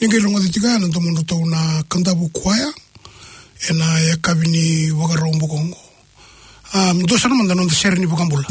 Ningelonga ditika na tomondo to na kantabu kwaya ena ya kabini wagarombo kongo. Dosana mandano de serni bukambula.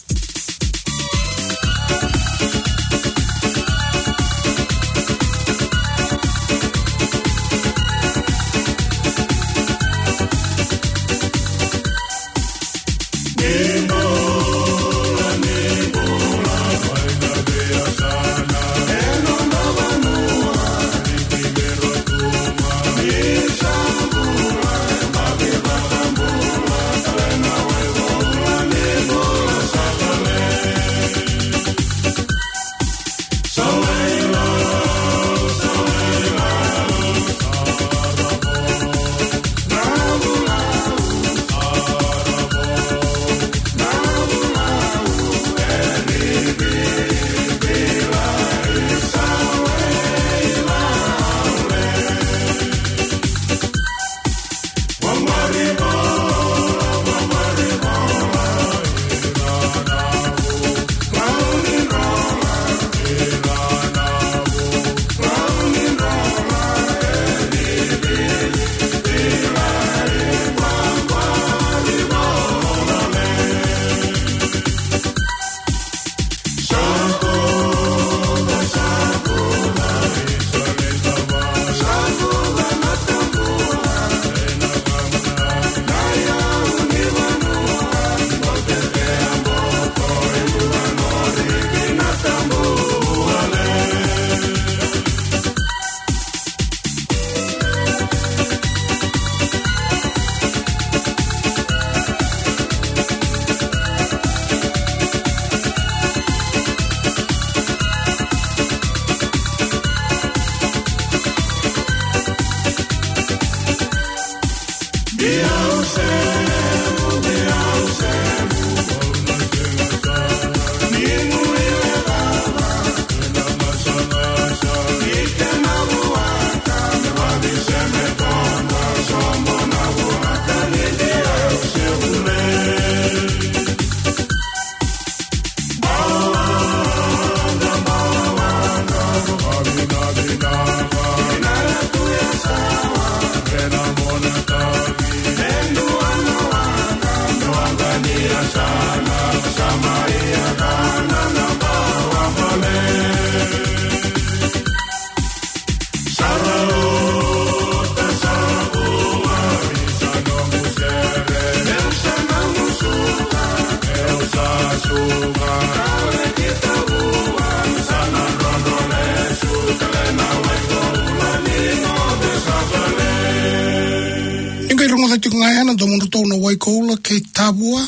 Ngayana domondo to na waikola ke tabua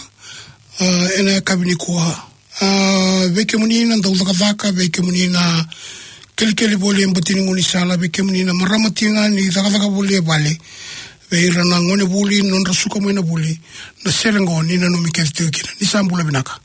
ena kabini kwa veke munina ndauza kavaka veke munina kelkeli bole mbotini ngoni sala veke munina maramatinga ni zakavaka bole bale veira na ngone bole non rasuka mwena bole na serengo ni na nomikete kina ni sambula binaka.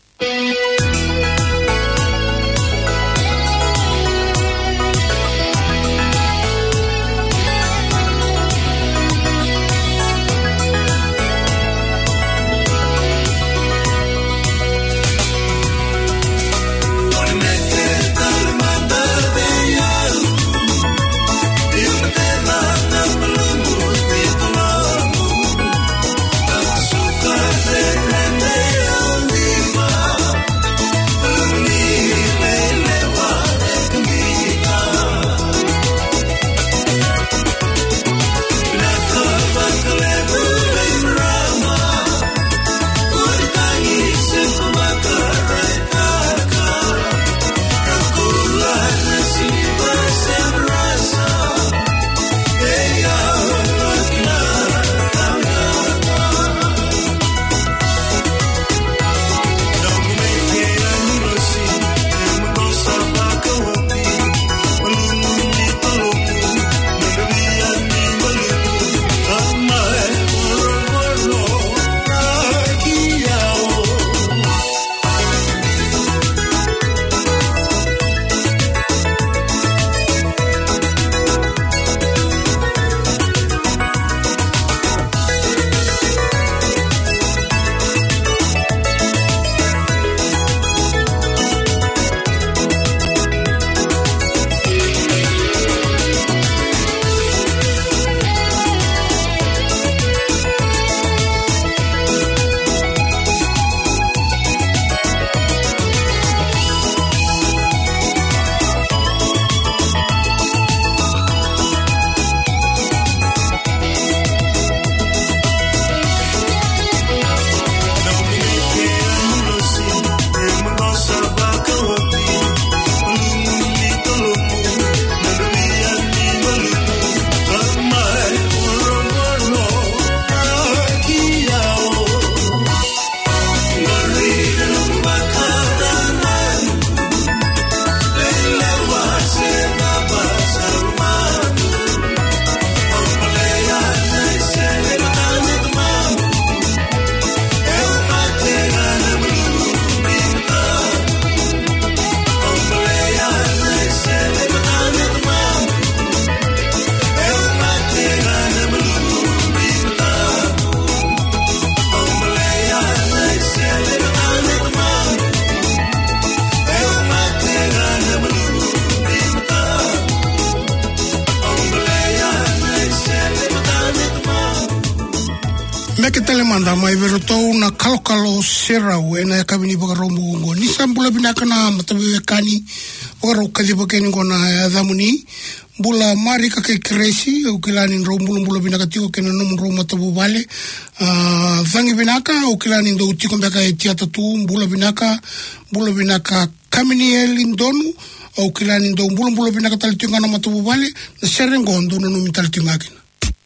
Beke telemanda mai verotou na kalokalo serau e na kabini bagaromu ngo ni sambula binaka na matabe kani bagaru kalibo keni ngona adamuni bula mari ka ke kresi ukilani rombulu bula binaka tiko kena no roma tabu vale vangi binaka ukilani ndo utiko mbaka etiata tu bula binaka kamini elindonu ukilani ndo bula binaka talitunga na matabu vale na serengondo no mitalitunga kina.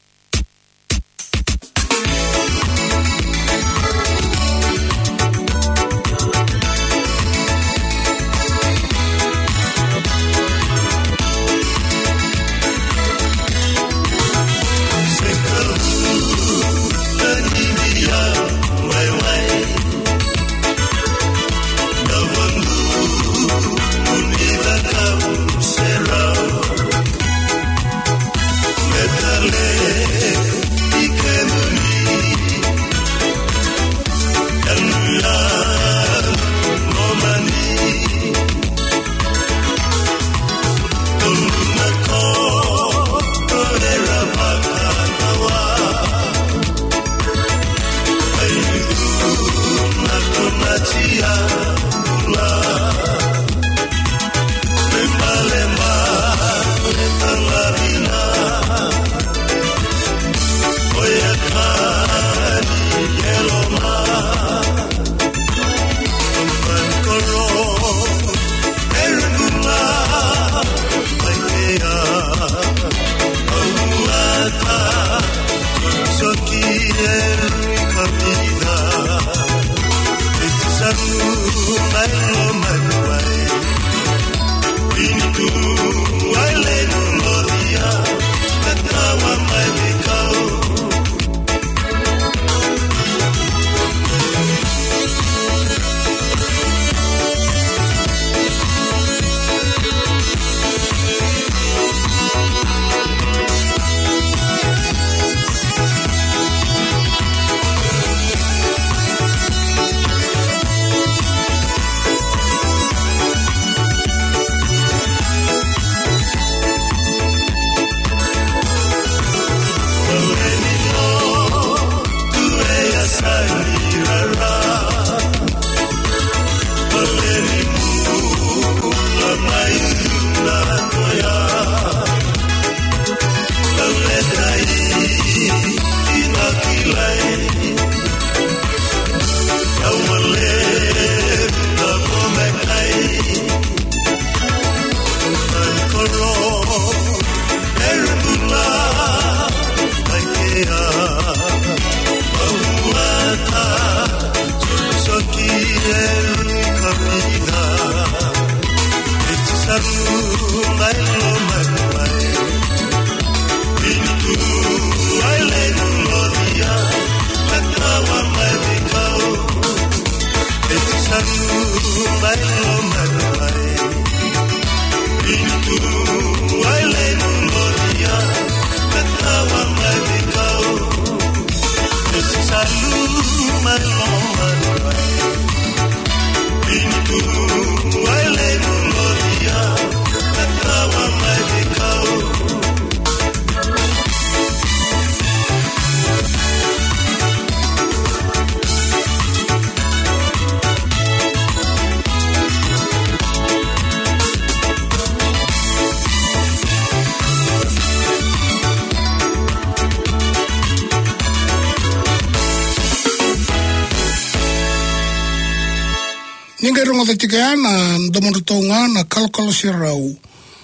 Ninga rongo te tika na ndomondo tonga na kalokalo sirau.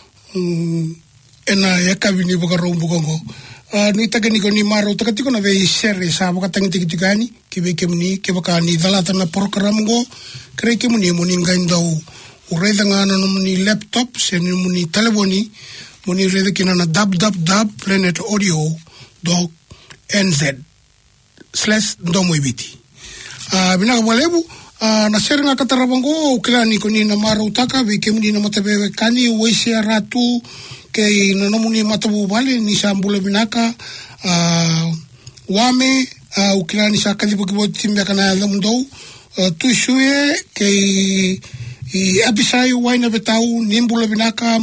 Ena yakabini bukaro bukongo. Nui taka niko ni maro taka tiko na vei sere sa baka tangi tiki tikani ki vei kemuni ke baka ni dalata na porokaramungo kere kemuni muni ngaindau ureitha ngana no muni laptop se ni muni telefoni muni reitha kina na www.planetaudio.nz/ndomoibiti. Binaka walebu na sere nga katarabango kila niko ni na maro utaka vei kemuni na matabewe kani uwesi aratu ke nanomuni matabu vale ni sambula binaka wame ukila ni sakali bukibo timbe kana lamdo tuisue ke I apisai waina betau nimbula vinaka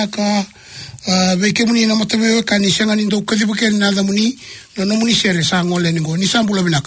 veke muni na matawe ka ni sanga ni ndo kadibuke na da muni no muni sere sa ngole ni go ni sambula vinaka.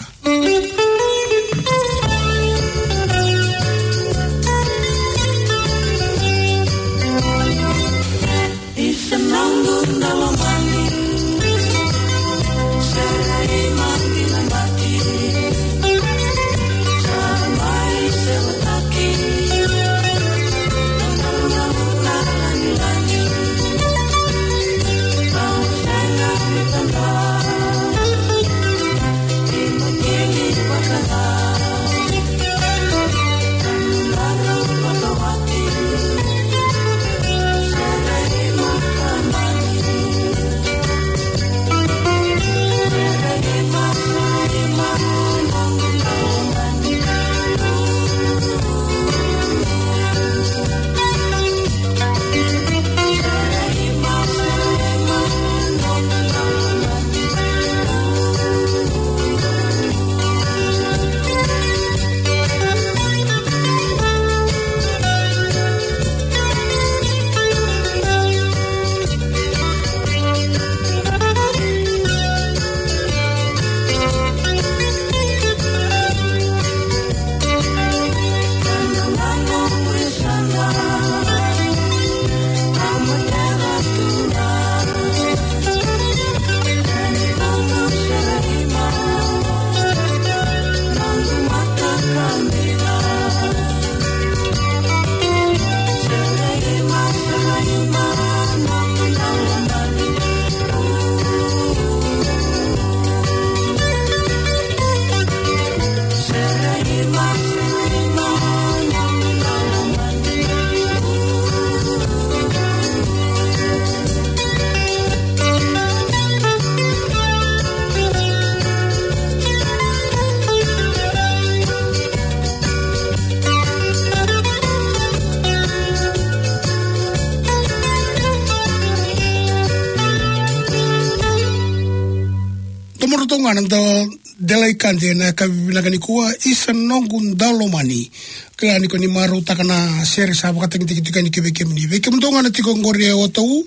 Tonga delai kante na kabinagani kuwa isa nongun dalomani kaya niko ni maru takana sere sabu kata kita ni kebeke mtonga na tiko ngore otau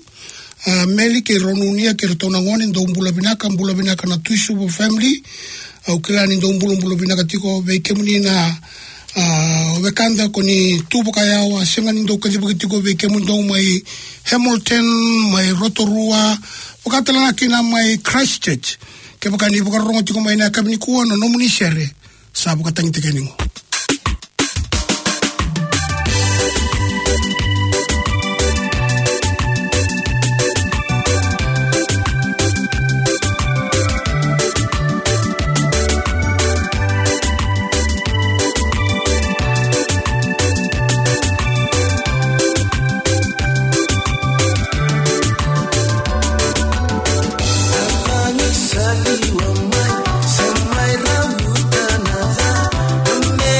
meli ke ronunia ke rotona ngone ndo mbula binaka na tuisu family au kaya ni ndo mbula binaka tiko beke mni na wekanda koni tubu kaya wa senga ni ndo kadibu tiko beke mndo mai Hamilton mai Rotorua wakatala na kina mai Christchurch ke bakani bukarongo tiko mai na kabini kuwa no muni shere sabu katang tikeningo. Samai ramu tanah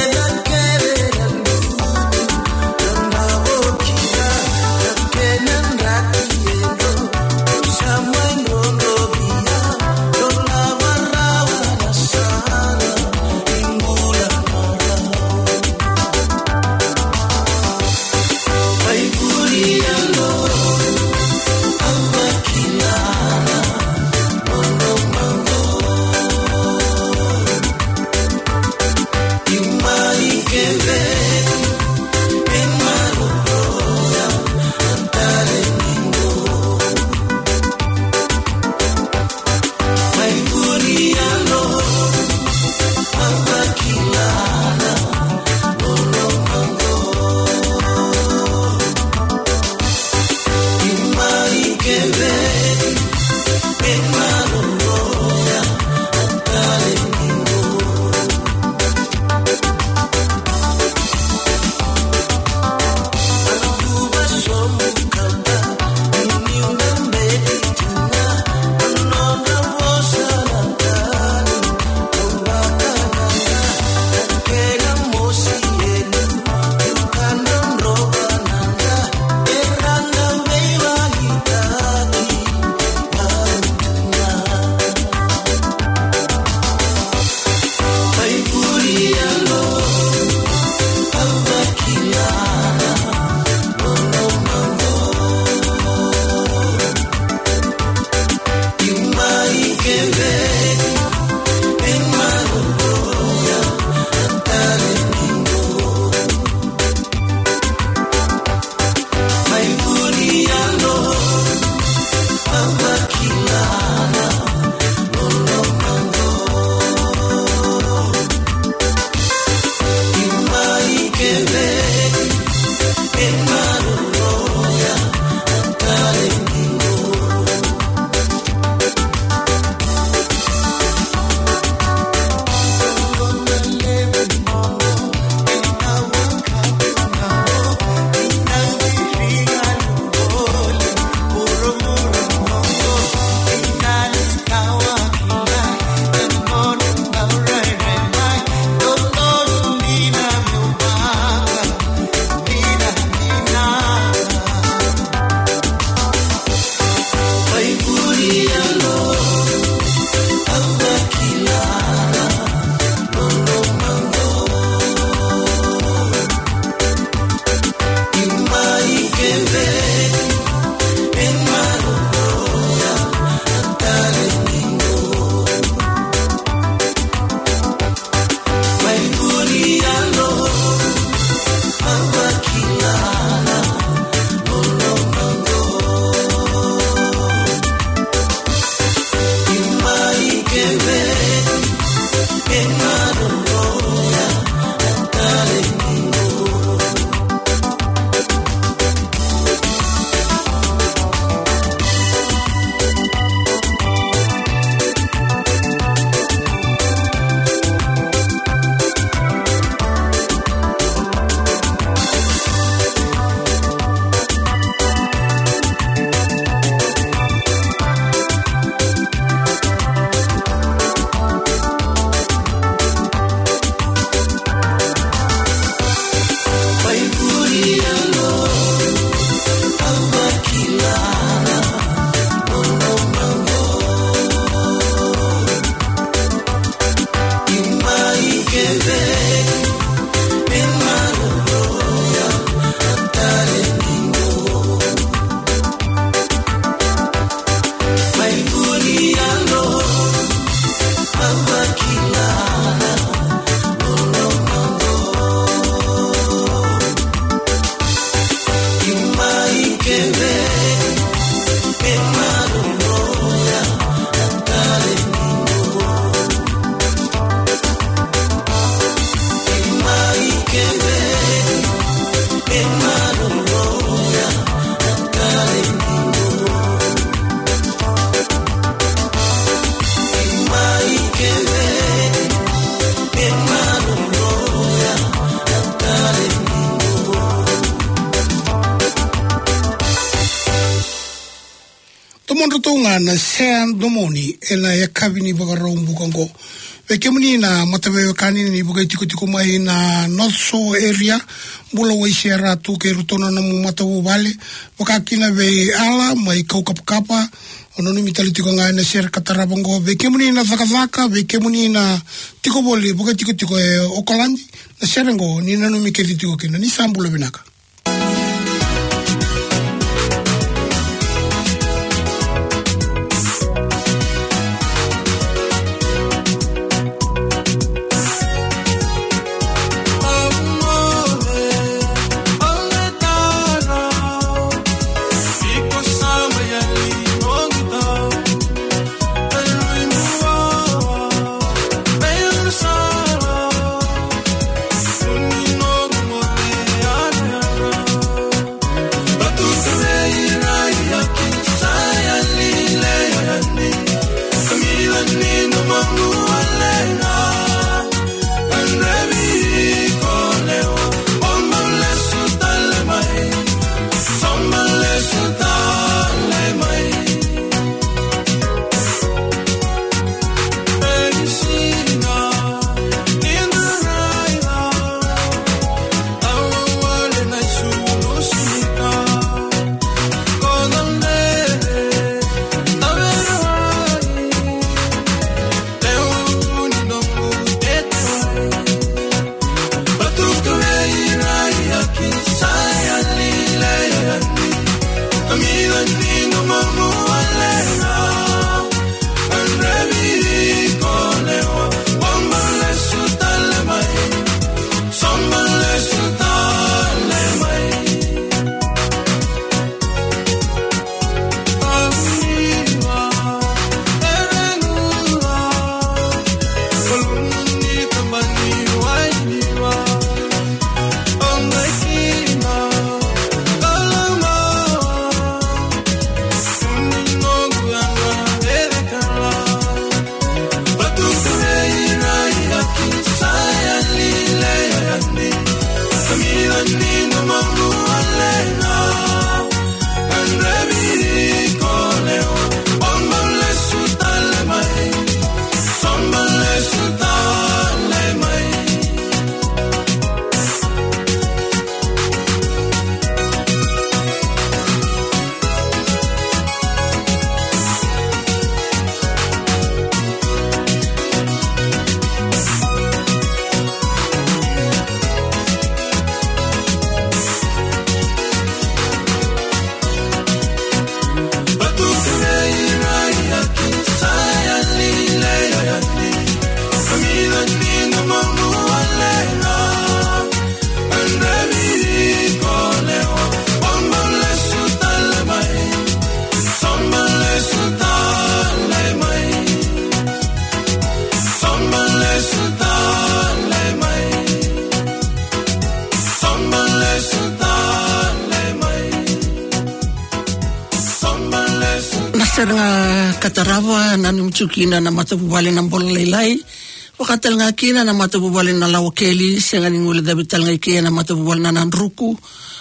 Tomondo tonga na sean domoni ena ya kabini bagarombu kongo. Vekemuni na matawe kanini ni bukai tiko mai na North Shore area mula waisiara tu ke rutona na matawu vale wakakina ve ala mai kaukapakapa ononi mitali tiko ngai na share katarabongo vekemuni na zakazaka vekemuni na tiko boli bukai tiko okolandi na sharengo ni nanu mikeli tiko kena ni sambula binaka. Nga katarawa na numchukina na matapubali na mbola lailai wakatal nga kina na matapubali na lawakeli senga ningule dabital nga ikia na matapubali na nanruku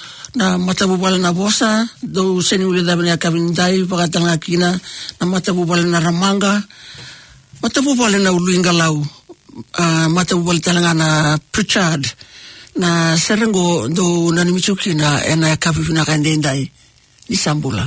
na matapubali na bosa do seningule dabi na kabindai wakatal nga kina na matapubali na ramanga matapubali na uluinga lau matapubali talanga na Pritchard na serengo do na numchukina ena kabifuna kandendai ni sambula.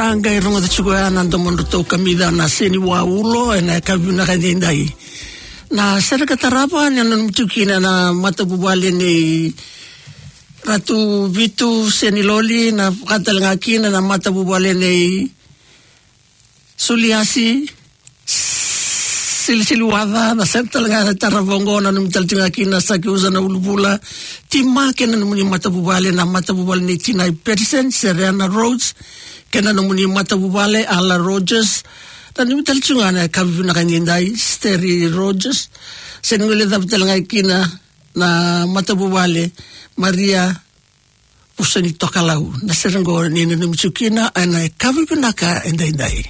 tanga I ronga tsuga nando mondo tau kamida na seni wa ulo na kabuna kandendai. Na serka tarapa ni anu mtukina na matapubale ni ratu vitu seni loli na katal ngakina na matapubale ni suliasi silisiluada na sental nga taravongo na numtaltingakina sa kiusa na ulubula tima kena numuni matapubale na matapubale ni Tinai Peterson, Serena Rhodes kena numuni matapubale Ala Rogers na numtaltinga na kabuna kanyendai Steri Rogers senungule taptalangakina na matapubale Maria Usani Tokalau na serengo ni numchukina ana kabuna ka endai.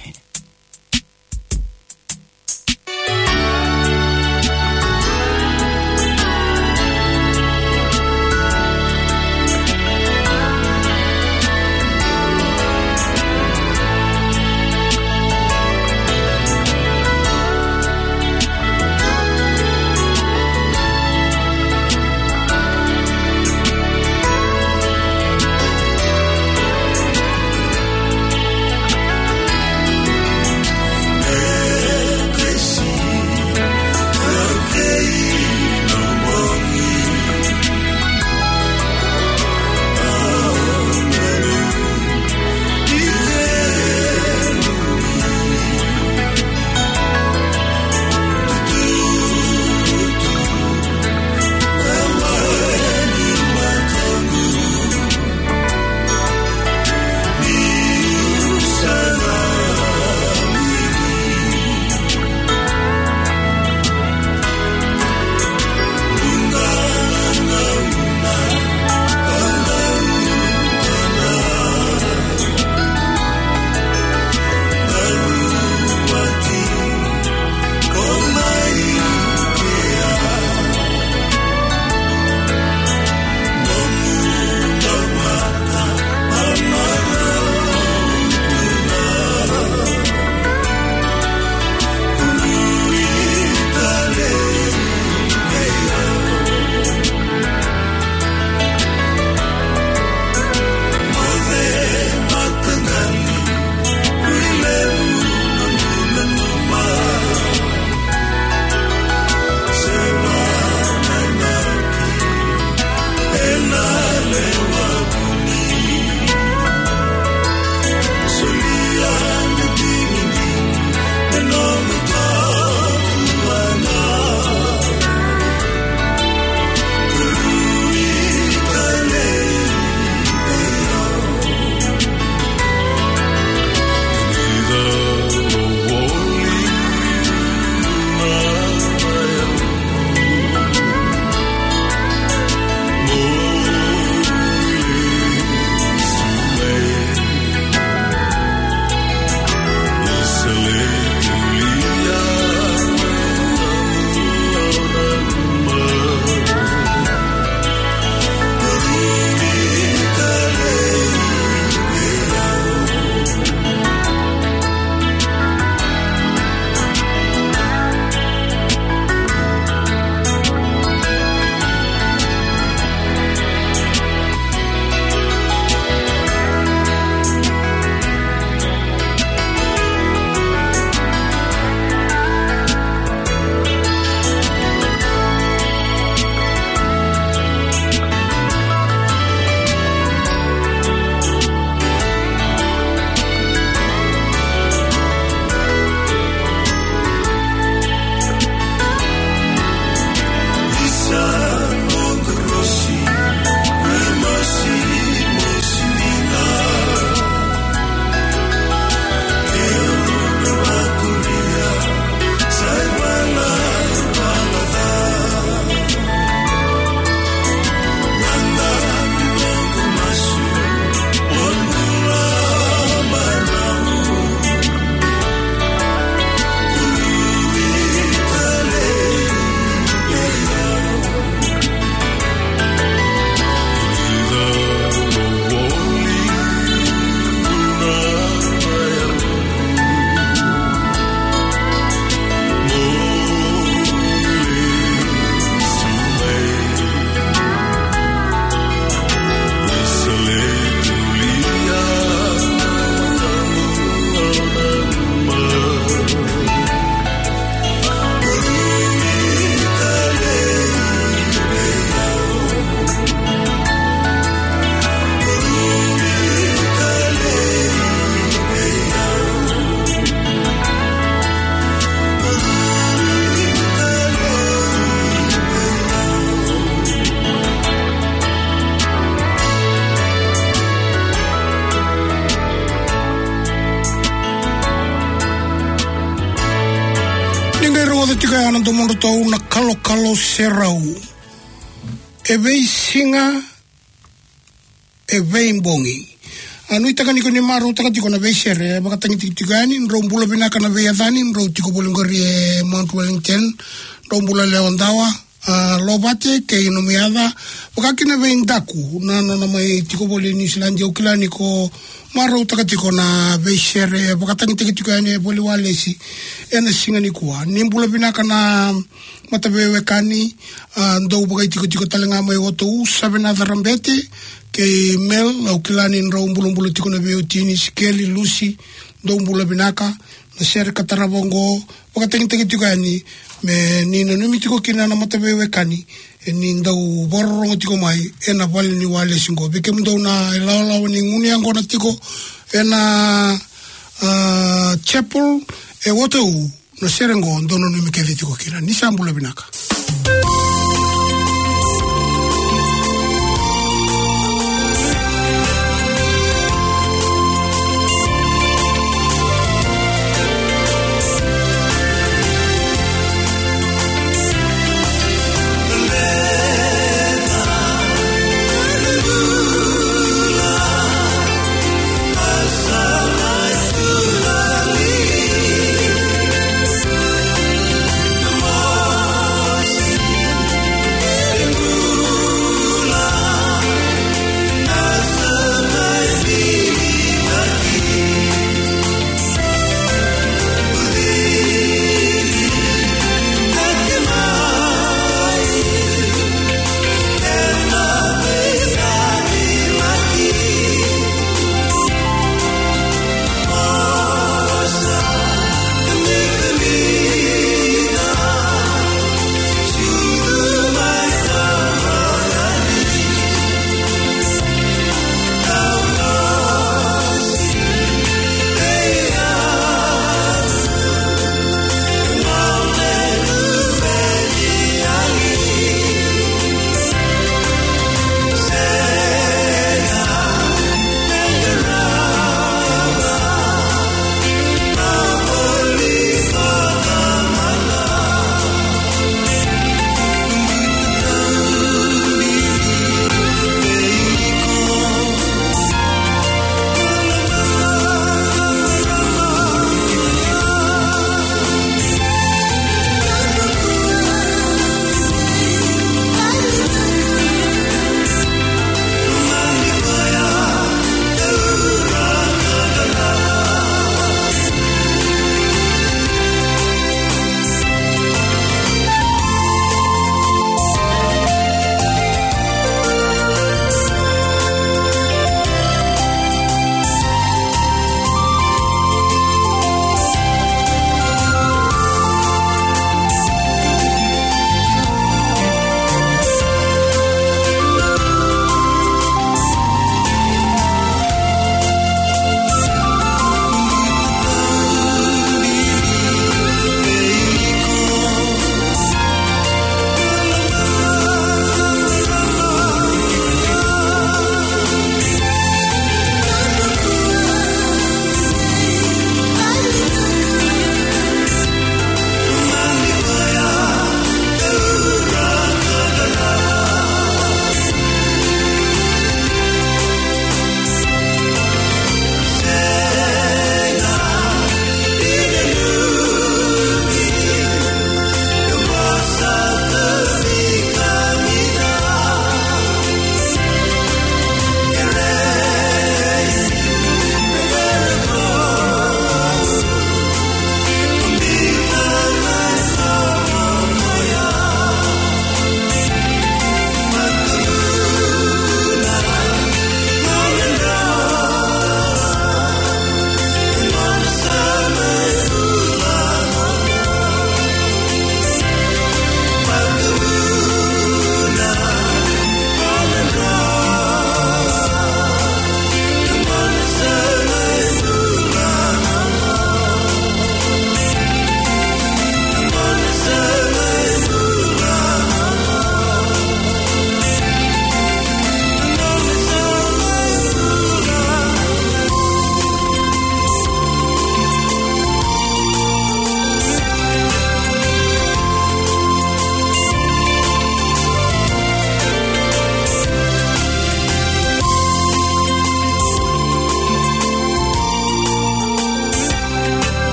Ningai roa te tika ana tomondo tau na kalo serau. E vei singa, e vei mbongi. Anu itaka niko ni maro taka tiko na vei sere, baka tangi tikani, nro mbula binaka na vei adani, nro tiko bolingori e Mount Wellington, nro mbula leondawa, lobate ke ino miada, baka kina vei ndaku, na mai tiko boli New Zealand, au kila niko maro taka tiko na vei sere, baka tangi tikani boli walesi, ena singa ni kua. Nimbula binaka na matabewe kani, ndou baka tiko talenga mai otou, sabena dharambete, ke Mel, au kilani nrau mbulu tiko na veo tini, Sikeli, Lucy, ndou mbula binaka, na sere katarabongo, baka tangi tiko ani, me nina numi tiko kina na matabewe kani, e ni ndau bororongo tiko mai, e na wale ni wale singo. Beke mndau na ilao ni nguni angona tiko, e na chapel, e wotou, no serengo, ndono numi kevi tiko kina, nisa mbula binaka.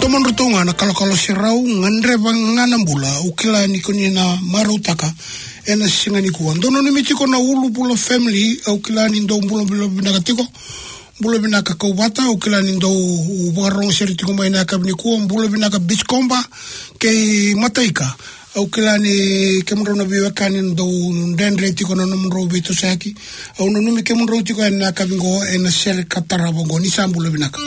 Tomon rutunga na kalakala sirau ngandre bangana mbula ukila ni koni na marutaka ena singa ni kuwa. Ndono ni mitiko na ulu pula family ukila ni ndo mbula binaka tiko. Mbula binaka kaubata ukila ni ndo ubarong siri tiko maina kabini kuwa mbula binaka beach komba ke mataika. Ukila ni kemro na biweka ni ndo ndendre tiko na numro bito saki. Au nunumi kemro tiko ena kabingo ena siri katarabongo ni sambula binaka.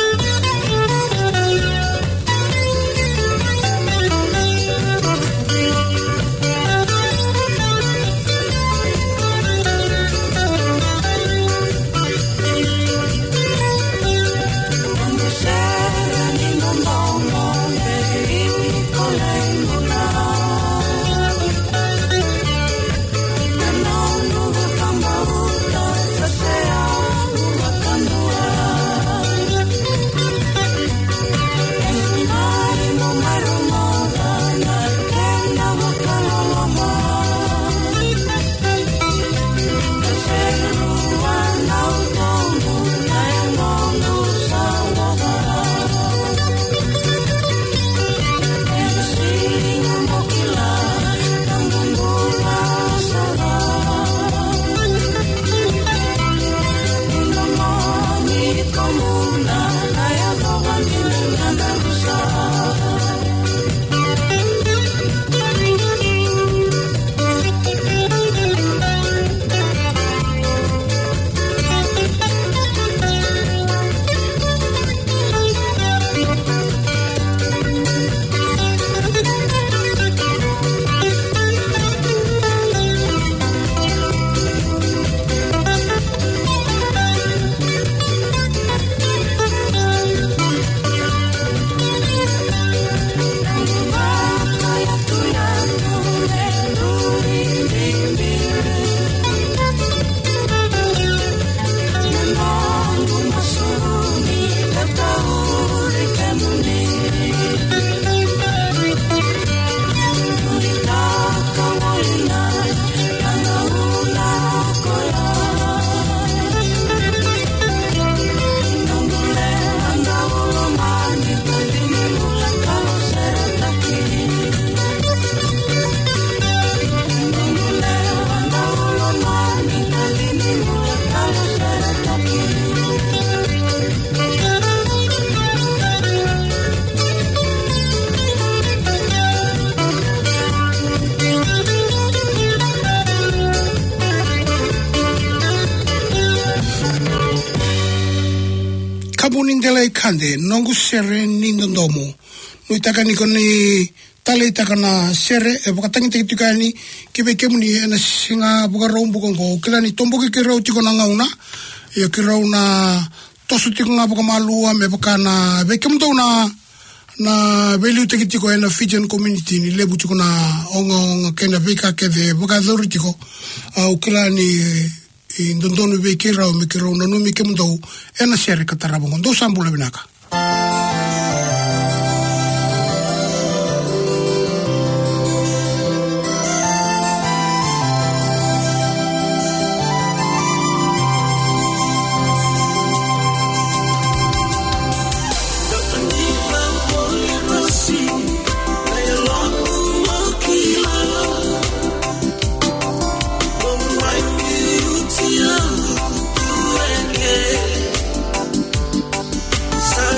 Kabunindela ikande nongu sere nindodomo nuitaka nikoni tale itaka na sere e bakatangi tekitukani kibe kemuni ena singa bukarau bukongo kila ni tomboki kirau tiko na ngauna ya kirau na tosu tiko nga bukamalua me bakana bekemdo na value tekitiko ena Fijian community ni lebu tiko na onga kena beka keve bakadori tiko ukila ni indondono bekira o mikiro no mi kemundo ena sere katarabongo ndo sambula binaka Sa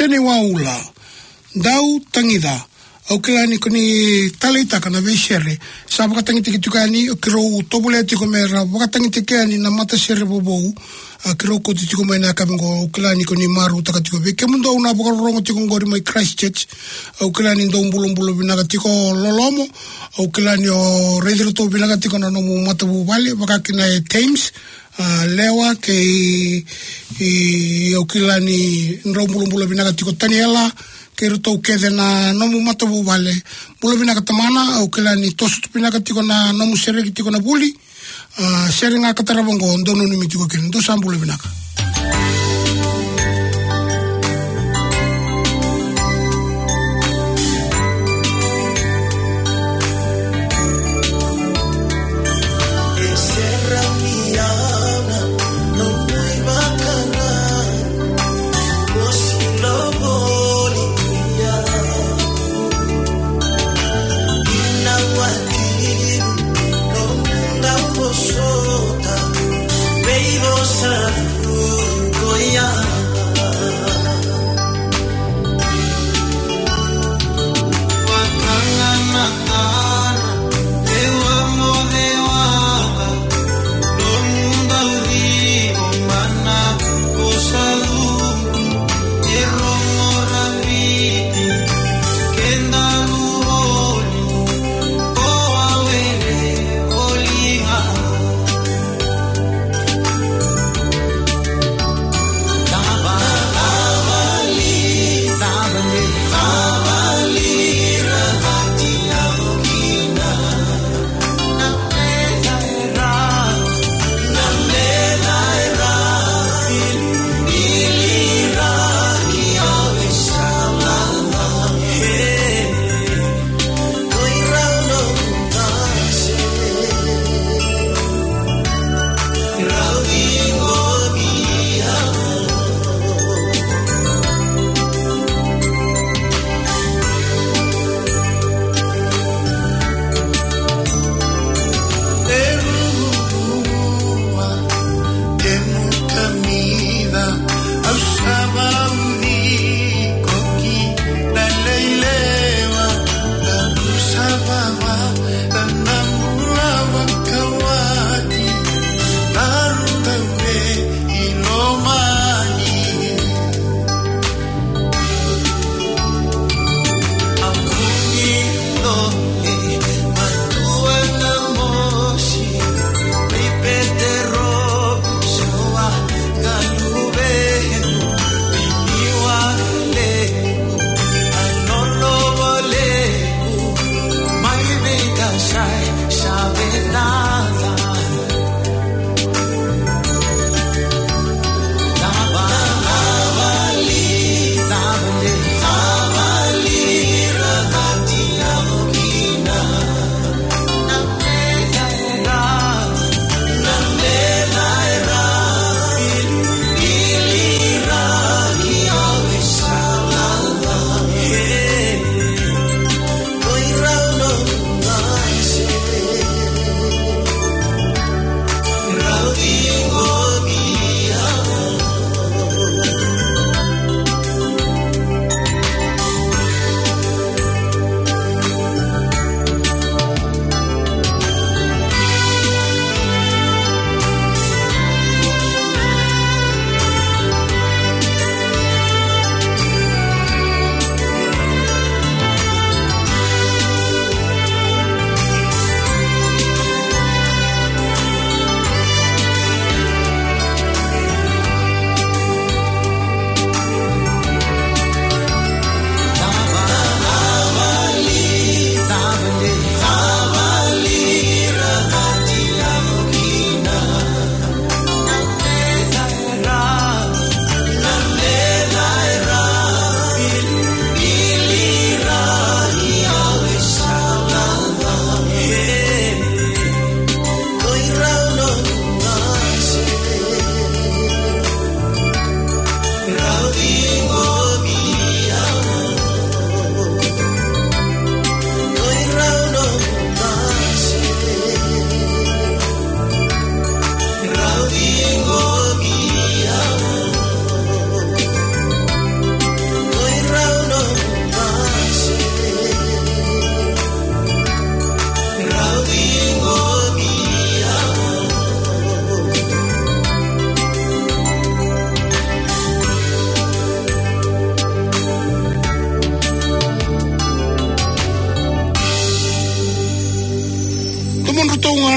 sene waula dau tangida au kilani kuni talita kana veshere sa bakatangite kitukani kiro tobule tiko mera bakatangite kani na mata shere bobo kiro ko tiko mena kabingo kilani kuni maru takatiko veke mundo una bokarongo tiko ngori mai Christchurch au kilani ndo mbulumbulo binaga tiko lolomo au kilani o redro to binaga tiko na no mata bubale bakakina Thames lewa ke au kilani ndo mbulumbulo binaga tiko Taniela ke ruto kede na nomu matabu vale bula bina katamana au kila ni tosu tupina katiko na nomu sere kitiko na buli sere nga katarabongo ndono ni mitiko kene ndo sambula binaka Sota, baby,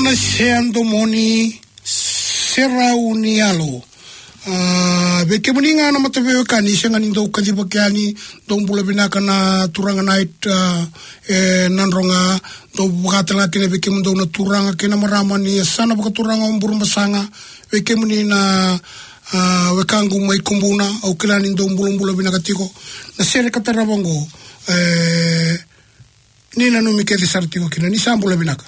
na seando moni seraunialo. Beke muninga na matabewe kani senga nindo kadiba kiani dong bula binaka na turanga night nanronga do bukatanga kene beke mundo na turanga kena marama ni sana baka turanga umburu masanga beke munina wekangu mai kumbuna au kila nindo bula binaka tiko na sere katarabango nina no mikete sartiko kina ni sambula binaka.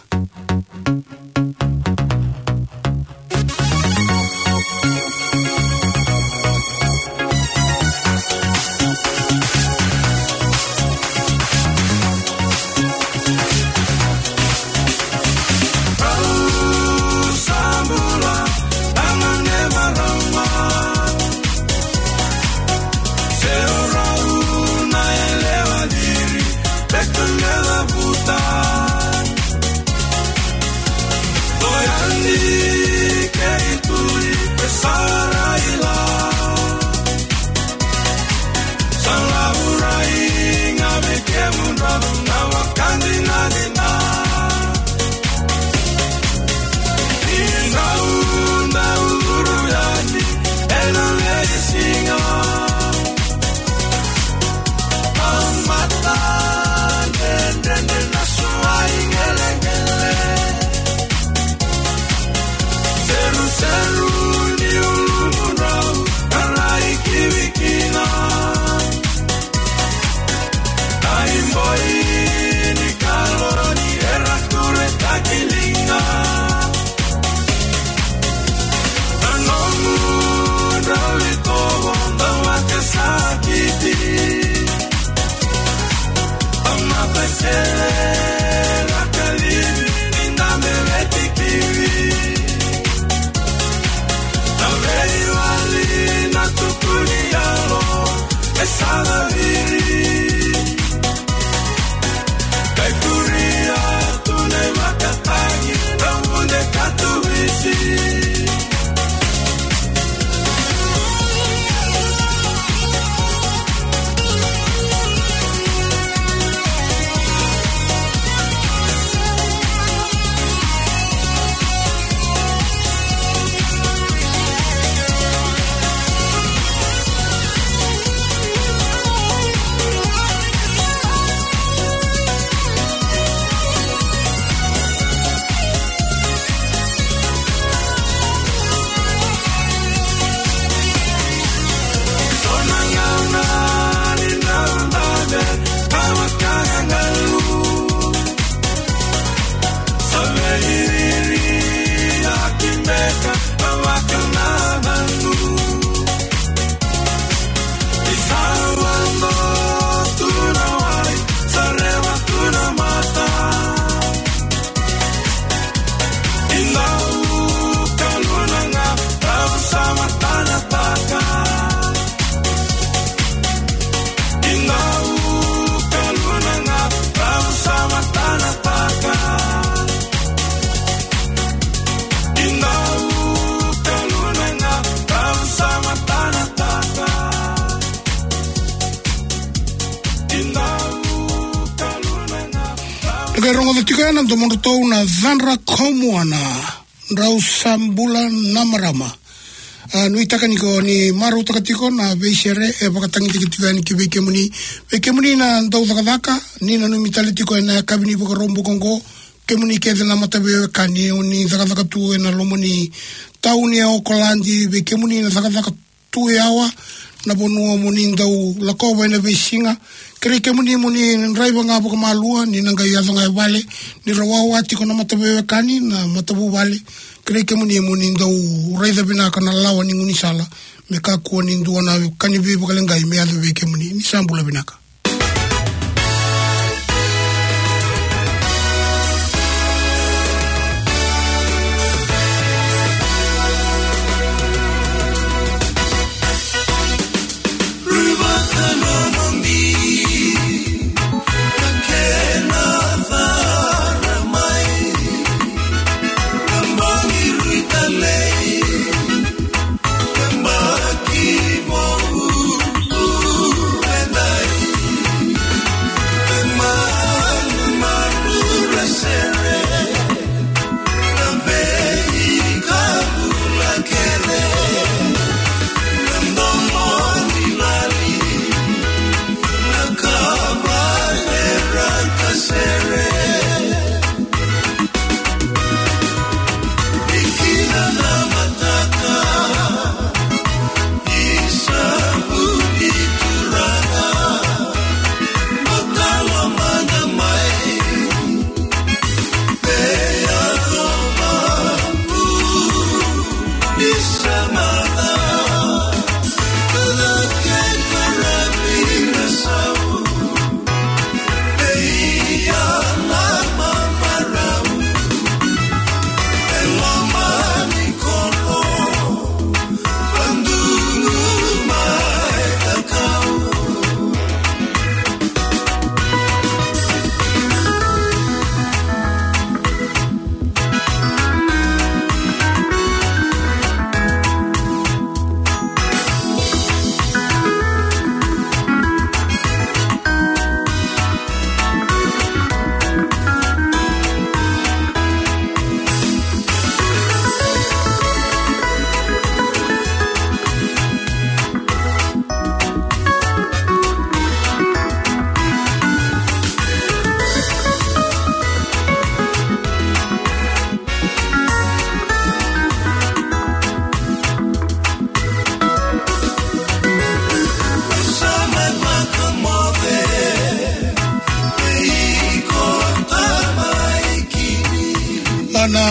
Tikana ndomoto na Vanra Komuana Rau Sambula Namarama nuitaka niko ni maru takatiko na beishere bakatangi tikani kibeke muni na ndau takadaka ni na numitali tiko na kabini bokarombo kongo kemuni keze na matabe kani uni takadaka tu na lomoni tauni ya Okolandi beke muni na takadaka tu yawa na bonu muni ndau lakoba na beishinga kereke muni nraiba ngabo kamalua ni nanga yazo ngai wale ni rawawa tiko na matabe kani na matabu wale kereke muni ndau raida bina kana lawa ni nguni sala meka ko ni ndu na kani bi bakalenga ime ado beke muni ni sambula binaka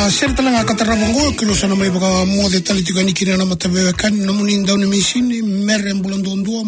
Sertala nga katarabango kilo sana may baka mo de tali tika ni kina na matabe kan namunin daw ni misini mere bulan